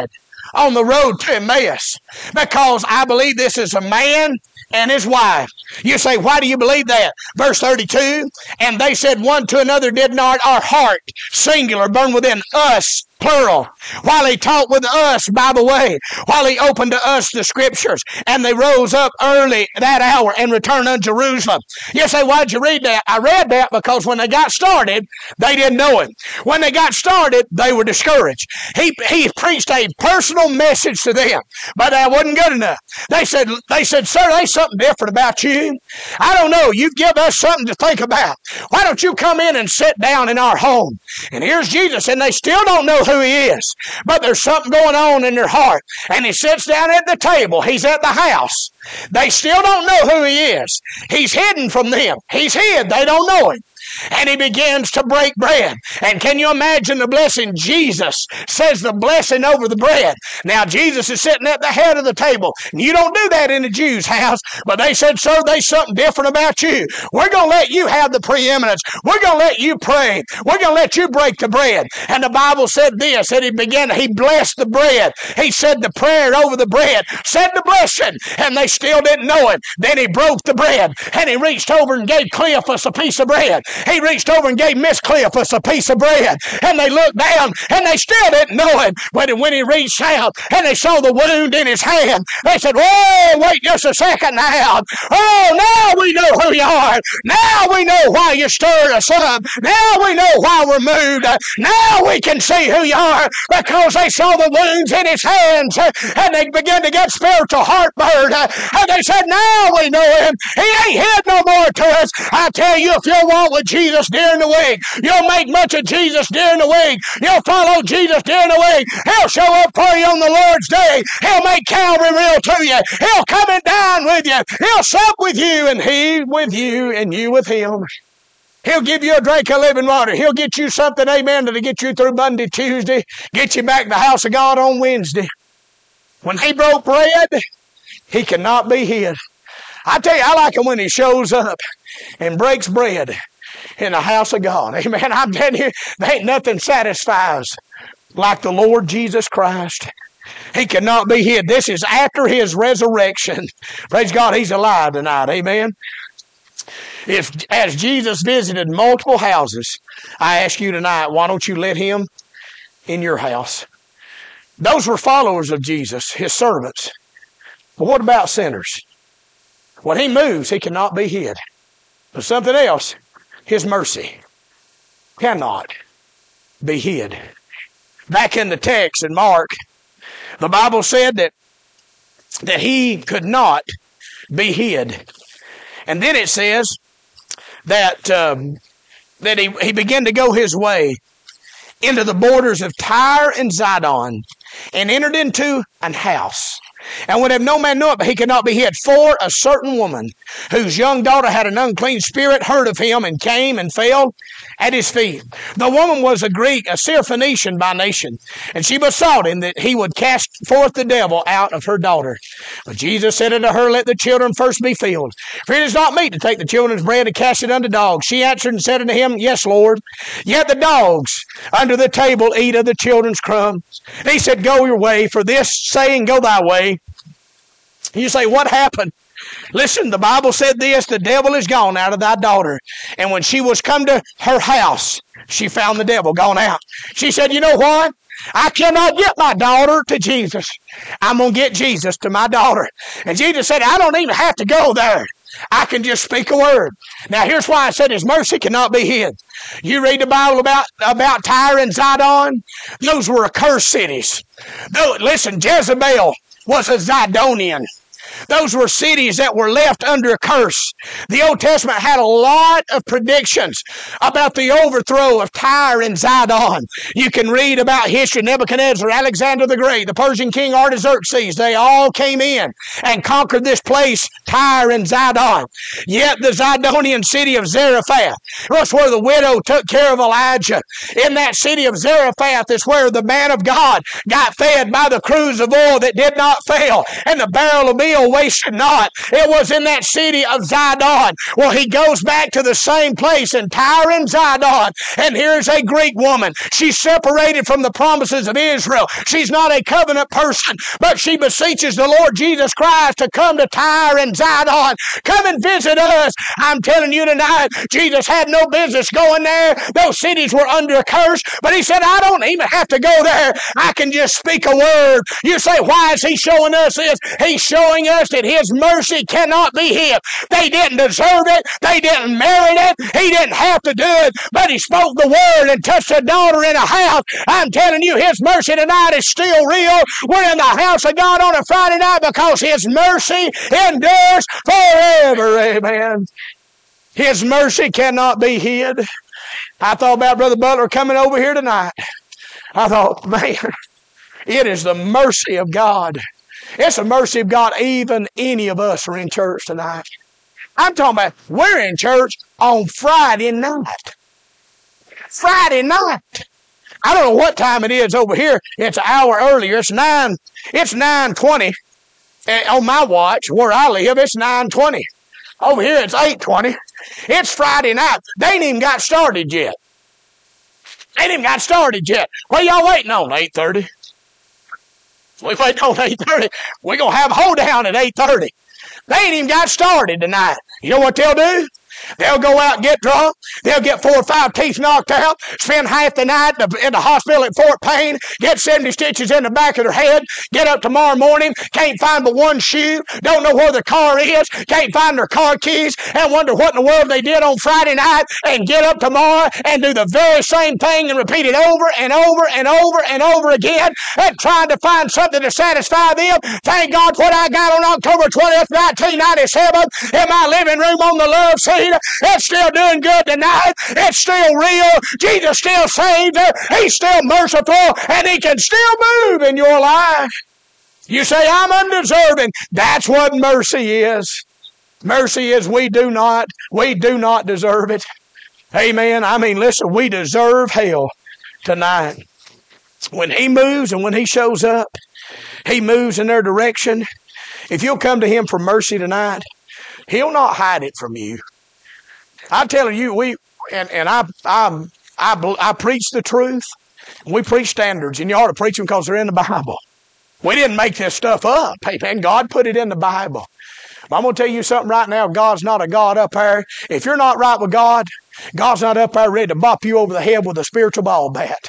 C: on the road to Emmaus, because I believe this is a man and his wife. You say, why do you believe that? Verse 32, and they said one to another, did not our heart, singular, burn within us, plural, while he talked with us by the way, while he opened to us the scriptures, and they rose up early that hour and returned unto Jerusalem. You say, why'd you read that? I read that because when they got started, they didn't know him. When they got started, they were discouraged. He preached a personal message to them, but that wasn't good enough. They said, sir, there's something different about you. I don't know. You give us something to think about. Why don't you come in and sit down in our home? And here's Jesus, and they still don't know who he is, but there's something going on in their heart. And he sits down at the table. He's at the house. They still don't know who he is. He's hidden from them. He's hid. They don't know him. And he begins to break bread. And can you imagine the blessing? Jesus says the blessing over the bread. Now, Jesus is sitting at the head of the table. And you don't do that in a Jew's house. But they said, sir, there's something different about you. We're going to let you have the preeminence. We're going to let you pray. We're going to let you break the bread. And the Bible said this, that he blessed the bread. He said the prayer over the bread, said the blessing, and they still didn't know him. Then he broke the bread, and he reached over and gave Cleophas a piece of bread. He reached over and gave Miss Cleophas a piece of bread. And they looked down, and they still didn't know him. But when he reached out, and they saw the wound in his hand, they said, whoa, wait just a second now. Oh, now we know who you are. Now we know why you stirred us up. Now we know why we're moved. Now we can see who you are, because they saw the wounds in his hands, and they began to get spiritual heartburn. And they said, now we know him. He ain't hid no more to us. I tell you, if you'll walk with Jesus during the week, you'll make much of Jesus during the week. You'll follow Jesus during the week. He'll show up for you on the Lord's day. He'll make Calvary real to you. He'll come and dine with you. He'll sup with you, and he with you, and you with him. He'll give you a drink of living water. He'll get you something, amen, to get you through Monday, Tuesday, get you back to the house of God on Wednesday. When he broke bread, he cannot be hid. I tell you, I like him when he shows up and breaks bread in the house of God. Amen. I'm telling you, there ain't nothing satisfies like the Lord Jesus Christ. He cannot be hid. This is after his resurrection. Praise God, he's alive tonight. Amen. As Jesus visited multiple houses, I ask you tonight, why don't you let him in your house? Those were followers of Jesus, his servants. But what about sinners? When he moves, he cannot be hid. But something else, his mercy cannot be hid. Back in the text in Mark, the Bible said that he could not be hid. And then it says that he began to go his way into the borders of Tyre and Zidon, and entered into an house, and would have no man know it, but he could not be hid. For a certain woman, whose young daughter had an unclean spirit, heard of him, and came and fell at his feet. The woman was a Greek, a Syrophoenician by nation, and she besought him that he would cast forth the devil out of her daughter. But Jesus said unto her, let the children first be filled, for it is not meet to take the children's bread and cast it unto dogs. She answered and said unto him, yes, Lord, yet the dogs under the table eat of the children's crumbs. And he said, go your way, for this saying, go thy way. You say, what happened? Listen, the Bible said this, the devil is gone out of thy daughter. And when she was come to her house, she found the devil gone out. She said, you know what? I cannot get my daughter to Jesus. I'm going to get Jesus to my daughter. And Jesus said, I don't even have to go there. I can just speak a word. Now, here's why I said his mercy cannot be hid. You read the Bible about Tyre and Zidon. Those were accursed cities. Listen, Jezebel was a Zidonian. Those were cities that were left under a curse. The Old Testament had a lot of predictions about the overthrow of Tyre and Zidon. You can read about history. Nebuchadnezzar, Alexander the Great, the Persian king Artaxerxes, they all came in and conquered this place, Tyre and Zidon. Yet the Zidonian city of Zarephath was where the widow took care of Elijah. In that city of Zarephath is where the man of God got fed by the cruse of oil that did not fail, and the barrel of meal oil wasted not. It was in that city of Zidon. Well, he goes back to the same place in Tyre and Zidon. And here's a Greek woman. She's separated from the promises of Israel. She's not a covenant person, but she beseeches the Lord Jesus Christ to come to Tyre and Zidon. Come and visit us. I'm telling you tonight, Jesus had no business going there. Those cities were under a curse, but he said, I don't even have to go there. I can just speak a word. You say, why is he showing us this? He's showing us that his mercy cannot be hid. They didn't deserve it. They didn't merit it. He didn't have to do it, but he spoke the word and touched a daughter in a house. I'm telling you, his mercy tonight is still real. We're in the house of God on a Friday night because his mercy endures forever. Amen. His mercy cannot be hid. I thought about Brother Butler coming over here tonight. I thought, man, it is the mercy of God. It's the mercy of God. Even any of us are in church tonight. I'm talking about we're in church on Friday night. Friday night. I don't know what time it is over here. It's an hour earlier. It's 9:20. On my watch, where I live, it's 9:20. Over here, it's 8:20. It's Friday night. They ain't even got started yet. What y'all waiting on? 8:30. We waiting on 8:30. We're going to have a hold down at 8:30. They ain't even got started tonight. You know what they'll do? They'll go out and get drunk. They'll get 4 or 5 teeth knocked out, spend half the night in the hospital at Fort Payne, get 70 stitches in the back of their head, get up tomorrow morning, can't find but one shoe, don't know where their car is, can't find their car keys, and wonder what in the world they did on Friday night, and get up tomorrow and do the very same thing and repeat it over and over and over and over again, and trying to find something to satisfy them. Thank God what I got on October 20th, 1997 in my living room on the love seat. It's still doing good tonight. It's still real. Jesus still saves. He's still merciful, and he can still move in your life. You say, I'm undeserving. That's what mercy is. Mercy is we do not deserve it. Amen. I mean, listen, we deserve hell tonight. When he moves and when he shows up, he moves in their direction. If you'll come to him for mercy tonight, he'll not hide it from you. I'm telling you, I preach the truth. We preach standards, and you ought to preach them because they're in the Bible. We didn't make this stuff up. Hey, man, God put it in the Bible. But I'm going to tell you something right now. God's not a God up there. If you're not right with God, God's not up there ready to bop you over the head with a spiritual ball bat.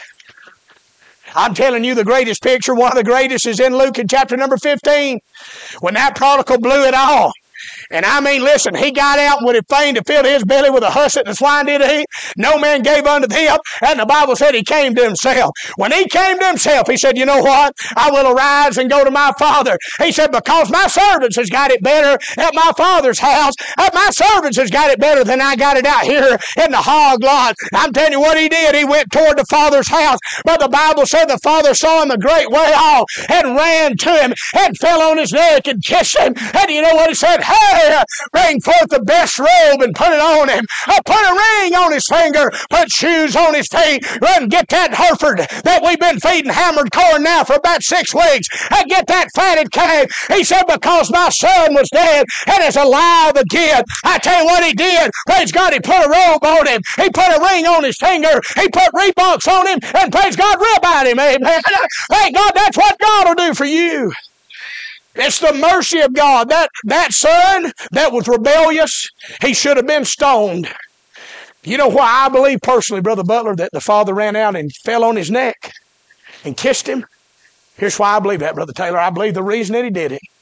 C: I'm telling you, the greatest picture, one of the greatest, is in Luke in chapter number 15. When that prodigal blew it all. And I mean, listen, he got out and would have fain to fill his belly with a husslet and the swine did eat. No man gave unto them. And the Bible said he came to himself. When he came to himself, he said, you know what? I will arise and go to my father. He said, because my servants has got it better at my father's house. My servants has got it better than I got it out here in the hog lot. I'm telling you what he did. He went toward the father's house. But the Bible said the father saw him a great way off and ran to him and fell on his neck and kissed him. And you know what he said? Hey, bring forth the best robe and put it on him. Put a ring on his finger. Put shoes on his feet. Run, get that Hereford that we've been feeding hammered corn now for about 6 weeks. And get that fatted calf. He said, because my son was dead and is alive again. I tell you what he did. Praise God, he put a robe on him. He put a ring on his finger. He put Reeboks on him. And praise God, rib at him. Amen. Thank God, that's what God will do for you. It's the mercy of God. That son that was rebellious, he should have been stoned. You know why I believe personally, Brother Butler, that the father ran out and fell on his neck and kissed him? Here's why I believe that, Brother Taylor. I believe the reason that he did it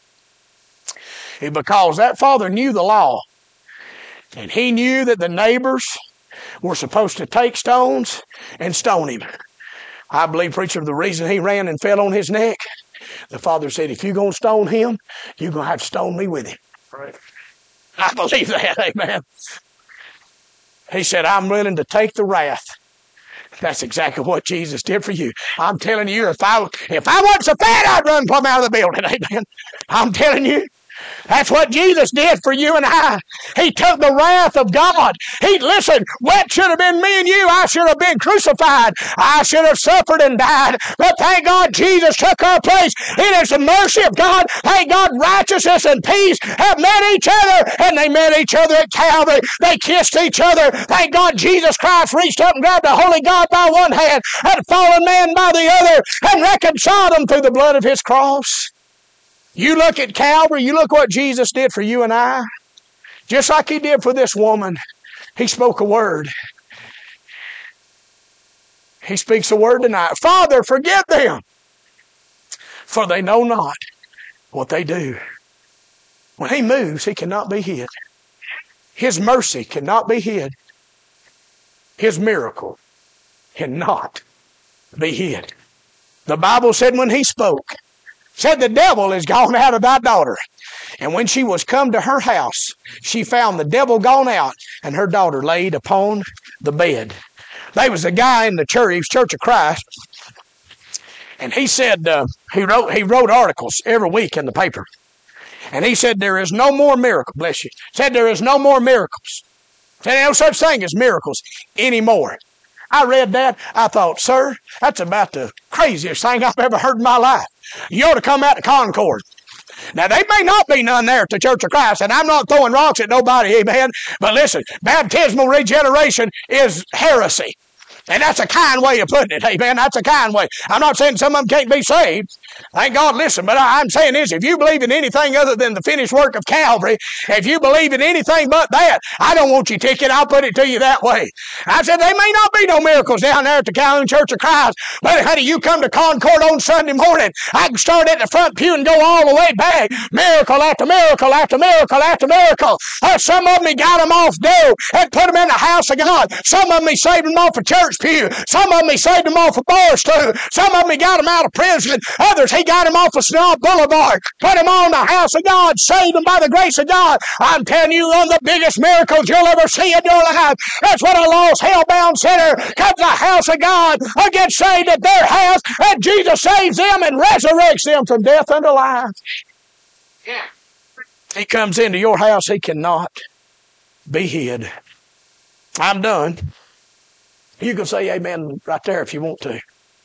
C: is because that father knew the law. And he knew that the neighbors were supposed to take stones and stone him. I believe, preacher, the reason he ran and fell on his neck, the father said, if you're going to stone him, you're going to have to stone me with him. Right. I believe that, amen. He said, I'm willing to take the wrath. That's exactly what Jesus did for you. I'm telling you, if I wasn't so fat, I'd run plumb out of the building, amen. I'm telling you, That's what Jesus did for you and I. He took the wrath of God. Listen, what should have been me and you? I should have been crucified. I should have suffered and died. But thank God Jesus took our place. It is the mercy of God. Thank God righteousness and peace have met each other. And they met each other at Calvary. They kissed each other. Thank God Jesus Christ reached up and grabbed the Holy God by one hand and fallen man by the other and reconciled them through the blood of his cross. You look at Calvary, you look what Jesus did for you and I. Just like he did for this woman. He spoke a word. He speaks a word tonight. Father, forgive them, for they know not what they do. When he moves, he cannot be hid. His mercy cannot be hid. His miracle cannot be hid. The Bible said when he spoke, said the devil is gone out of thy daughter. And when she was come to her house, she found the devil gone out and her daughter laid upon the bed. There was a guy in the church, he was Church of Christ, and he said, he wrote articles every week in the paper. And he said, there is no more miracle, bless you, said there is no more miracles. Said there is no such thing as miracles anymore. I read that, I thought, sir, that's about the craziest thing I've ever heard in my life. You ought to come out to Concord. Now, they may not be none there at the Church of Christ, and I'm not throwing rocks at nobody, amen. But listen, baptismal regeneration is heresy. And that's a kind way of putting it, amen. That's a kind way. I'm not saying some of them can't be saved. Thank God, listen, but I'm saying this, if you believe in anything other than the finished work of Calvary, if you believe in anything but that, I don't want your ticket. I'll put it to you that way. I said, there may not be no miracles down there at the Calvary Church of Christ, but honey, you come to Concord on Sunday morning, I can start at the front pew and go all the way back. Miracle after miracle after miracle after miracle. Some of me got them off dough and put them in the house of God. Some of me saved them off a church pew. Some of them he saved them off a bar stool. Some of them he got them out of prison. Others he got them off of Snob Boulevard. Put them on the house of God. Saved them by the grace of God. I'm telling you, one of the biggest miracles you'll ever see in your life. That's when a lost, hell-bound sinner comes to the house of God or gets saved at their house, and Jesus saves them and resurrects them from death unto life. Yeah. He comes into your house, he cannot be hid. I'm done. You can say amen right there if you want to.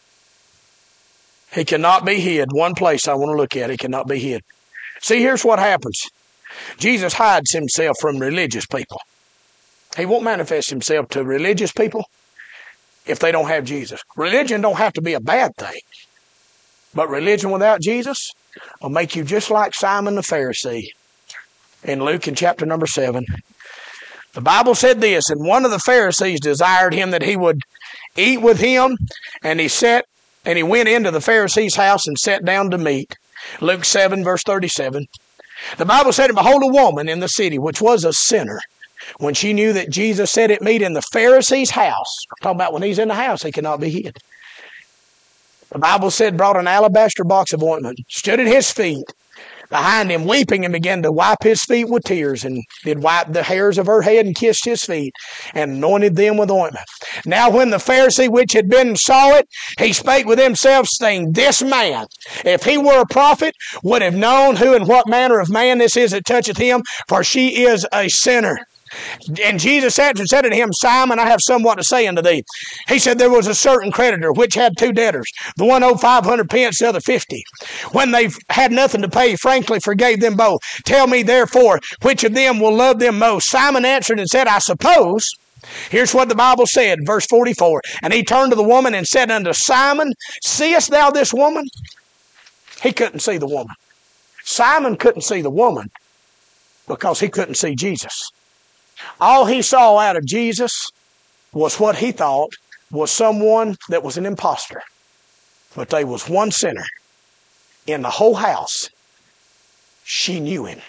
C: He cannot be hid. One place I want to look at, he cannot be hid. See, here's what happens. Jesus hides himself from religious people. He won't manifest himself to religious people if they don't have Jesus. Religion don't have to be a bad thing. But religion without Jesus will make you just like Simon the Pharisee in Luke in chapter number 7. The Bible said this, and one of the Pharisees desired him that he would eat with him, and he went into the Pharisee's house and sat down to meat. Luke 7, verse 37. The Bible said, and behold, a woman in the city, which was a sinner, when she knew that Jesus sat at meat in the Pharisee's house. I'm talking about when he's in the house, he cannot be hid. The Bible said, brought an alabaster box of ointment, stood at his feet, behind him, weeping, and began to wipe his feet with tears, and did wipe the hairs of her head and kissed his feet, and anointed them with ointment. Now when the Pharisee which had been saw it, he spake with himself, saying, this man, if he were a prophet, would have known who and what manner of man this is that toucheth him, for she is a sinner. And Jesus answered and said unto him, Simon, I have somewhat to say unto thee. He said, there was a certain creditor which had 2 debtors. The one owed 500 pence, the other 50. When they had nothing to pay, he frankly forgave them both. Tell me therefore, which of them will love them most? Simon answered and said, I suppose. Here's what the Bible said, verse 44. And he turned to the woman and said unto Simon, seest thou this woman? He couldn't see the woman. Simon couldn't see the woman because he couldn't see Jesus. All he saw out of Jesus was what he thought was someone that was an imposter. But there was one sinner in the whole house. She knew him.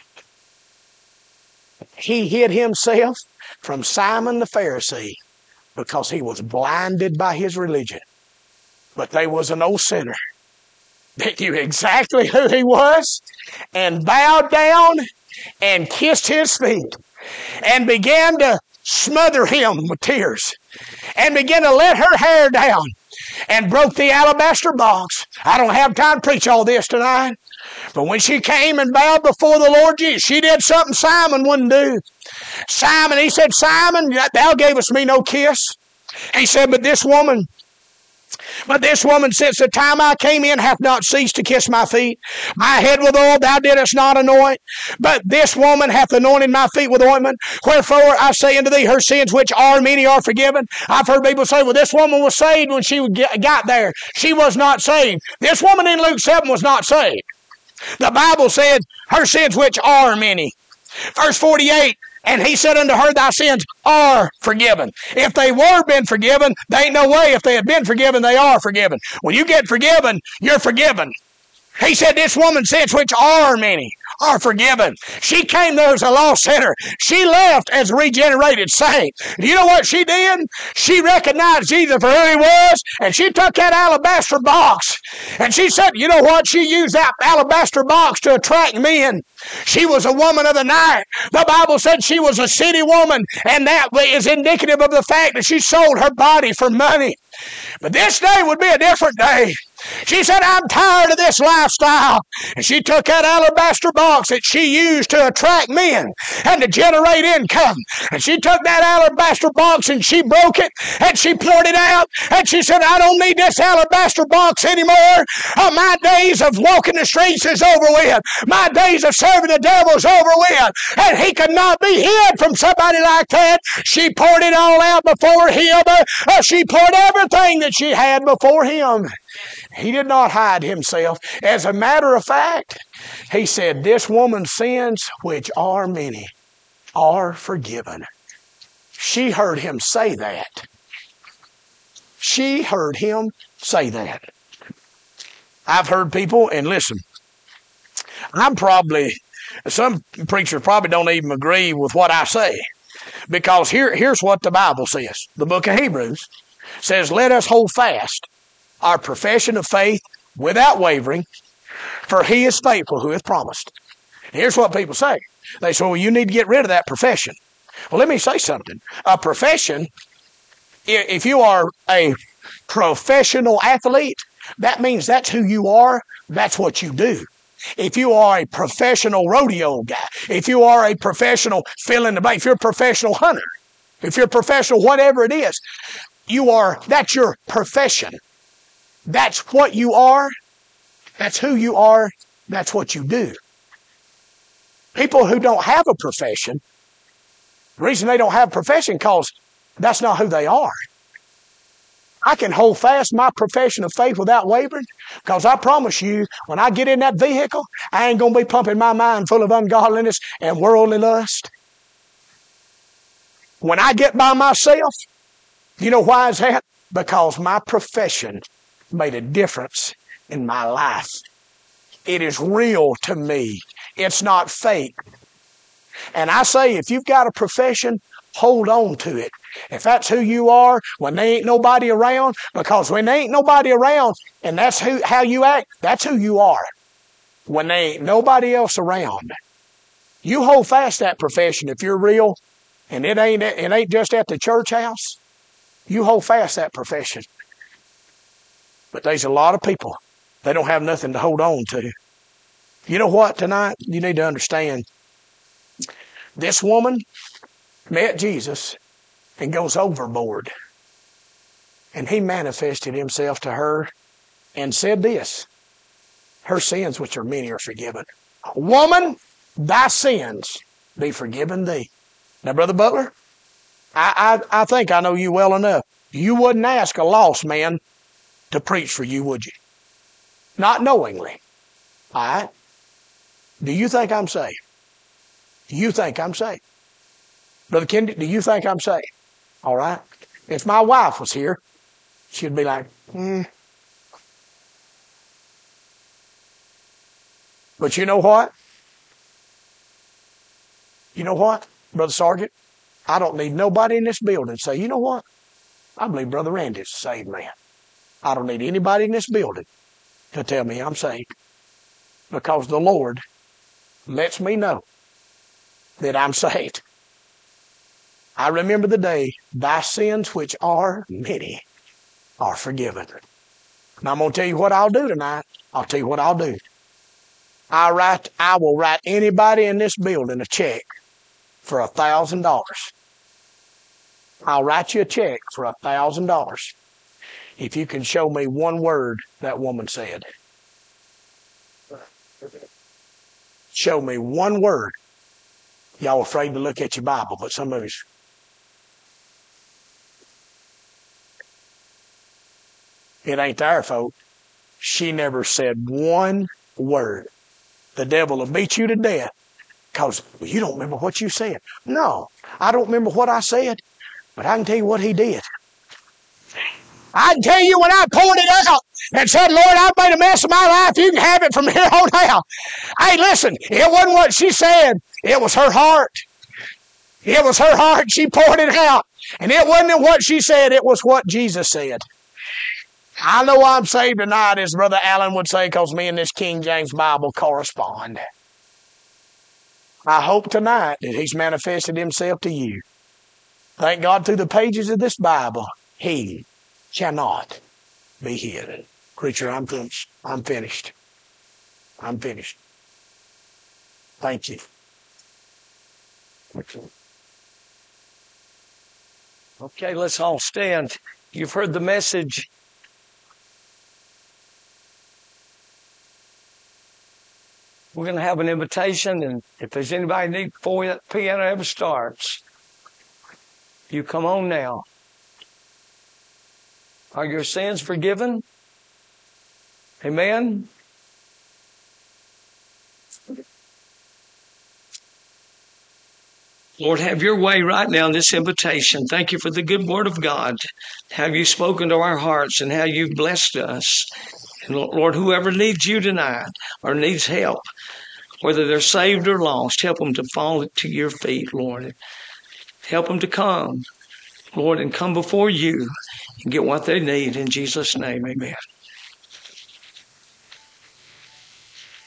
C: He hid himself from Simon the Pharisee because he was blinded by his religion. But there was an old sinner that knew exactly who he was and bowed down and kissed his feet and began to smother him with tears and began to let her hair down and broke the alabaster box. I don't have time to preach all this tonight, But when she came and bowed before the Lord Jesus, she did something Simon wouldn't do. Simon, he said, Simon, thou gavest me no kiss. He said, but this woman, since the time I came in, hath not ceased to kiss my feet. My head with oil thou didst not anoint, but this woman hath anointed my feet with ointment. Wherefore I say unto thee, her sins, which are many, are forgiven. I've heard people say, well, this woman was saved when she got there. She was not saved. This woman in Luke 7 was not saved. The Bible said, her sins, which are many. Verse 48, and he said unto her, thy sins are forgiven. If they were been forgiven, there ain't no way. If they had been forgiven, they are forgiven. When you get forgiven, you're forgiven. He said, this woman's sins, which are many, are forgiven. She came there as a lost sinner. She left as a regenerated saint. Do you know what she did? She recognized Jesus for who he was, and she took that alabaster box. And she said, you know what? She used that alabaster box to attract men. She was a woman of the night. The Bible said she was a city woman, and that is indicative of the fact that she sold her body for money. But this day would be a different day. She said, I'm tired of this lifestyle. And she took that alabaster box that she used to attract men and to generate income. And she took that alabaster box and she broke it and she poured it out. And she said, I don't need this alabaster box anymore. My days of walking the streets is over with. My days of serving the devil is over with. And he could not be hid from somebody like that. She poured it all out before him. She poured everything that she had before him. He did not hide himself. As a matter of fact, he said, this woman's sins, which are many, are forgiven. She heard him say that. She heard him say that. I've heard people, and listen, some preachers probably don't even agree with what I say. Because here's what the Bible says. The book of Hebrews says, let us hold fast our profession of faith without wavering, for he is faithful who hath promised. Here's what people say. They say, well, you need to get rid of that profession. Well, let me say something. A profession, if you are a professional athlete, that means that's who you are, that's what you do. If you are a professional rodeo guy, if you are a professional fill in the blank, if you're a professional hunter, if you're a professional whatever it is, that's your profession. That's what you are. That's who you are. That's what you do. People who don't have a profession, the reason they don't have a profession because that's not who they are. I can hold fast my profession of faith without wavering because I promise you, when I get in that vehicle, I ain't going to be pumping my mind full of ungodliness and worldly lust. When I get by myself, you know why is that? Because my profession made a difference in my life. It is real to me. It's not fake. And I say, if you've got a profession, hold on to it. If that's who you are, when there ain't nobody around, because when there ain't nobody around, and that's how you act, that's who you are. When there ain't nobody else around, you hold fast that profession if you're real, and it ain't just at the church house. You hold fast that profession. But there's a lot of people, they don't have nothing to hold on to. You know what, tonight? You need to understand. This woman met Jesus and goes overboard. And he manifested himself to her and said this, her sins which are many are forgiven. Woman, thy sins be forgiven thee. Now, Brother Butler, I think I know you well enough. You wouldn't ask a lost man to preach for you, would you? Not knowingly. All right? Do you think I'm saved? Do you think I'm saved? Brother Kennedy, do you think I'm saved? All right? If my wife was here, she'd be like, But you know what? You know what, Brother Sergeant? I don't need nobody in this building to say, you know what? I believe Brother Randy's a saved man. I don't need anybody in this building to tell me I'm saved. Because the Lord lets me know that I'm saved. I remember the day, thy sins which are many are forgiven. And I'm going to tell you what I'll do tonight. I'll tell you what I'll do. I will write anybody in this building a check for $1,000. I'll write you a check for $1,000 if you can show me one word that woman said. Show me one word. Y'all afraid to look at your Bible, but some of you. It ain't there, folks. She never said one word. The devil will beat you to death because you don't remember what you said. No, I don't remember what I said, but I can tell you what he did. I can tell you when I poured it out and said, Lord, I've made a mess of my life. You can have it from here on out. Hey, listen, it wasn't what she said. It was her heart. It was her heart. She poured it out. And it wasn't what she said. It was what Jesus said. I know I'm saved tonight, as Brother Allen would say, because me and this King James Bible correspond. I hope tonight that he's manifested himself to you. Thank God through the pages of this Bible, he cannot be hid. Preacher, I'm finished. I'm finished. I'm finished. Thank you.
A: Okay, let's all stand. You've heard the message. We're going to have an invitation, and if there's anybody need before that piano ever starts, you come on now. Are your sins forgiven? Amen? Lord, have your way right now in this invitation. Thank you for the good word of God. Have you spoken to our hearts and how you've blessed us. And Lord, whoever needs you tonight or needs help, whether they're saved or lost, help them to fall to your feet, Lord. Help them to come, Lord, and come before you and get what they need. In Jesus' name, amen.